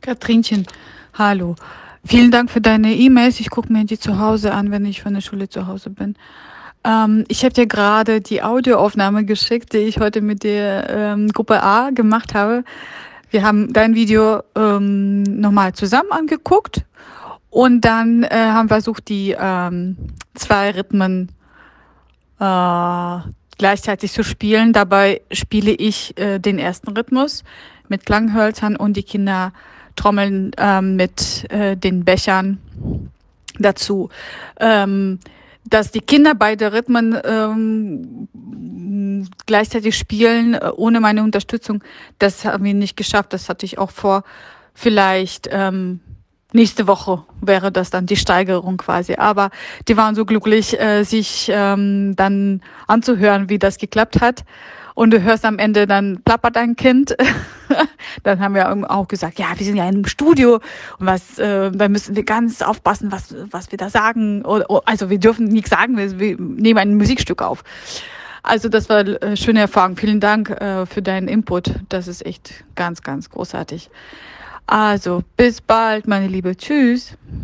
Katrinchen, hallo. Vielen Dank für deine E-Mails. Ich gucke mir die zu Hause an, wenn ich von der Schule zu Hause bin. Ich habe dir gerade die Audioaufnahme geschickt, die ich heute mit der Gruppe A gemacht habe. Wir haben dein Video nochmal zusammen angeguckt und dann haben versucht, die zwei Rhythmen gleichzeitig zu spielen. Dabei spiele ich den ersten Rhythmus mit Klanghölzern und die Kinder trommeln mit den Bechern dazu. Dass die Kinder beide Rhythmen gleichzeitig spielen, ohne meine Unterstützung, das haben wir nicht geschafft. Das hatte ich auch vor. Vielleicht nächste Woche wäre das dann die Steigerung quasi. Aber die waren so glücklich, sich dann anzuhören, wie das geklappt hat. Und du hörst am Ende, dann plappert ein Kind. Dann haben wir auch gesagt, ja, wir sind ja im Studio und da müssen wir ganz aufpassen, was wir da sagen. Also wir dürfen nichts sagen, wir nehmen ein Musikstück auf. Also das war eine schöne Erfahrung. Vielen Dank für deinen Input. Das ist echt ganz, ganz großartig. Also bis bald, meine Liebe. Tschüss.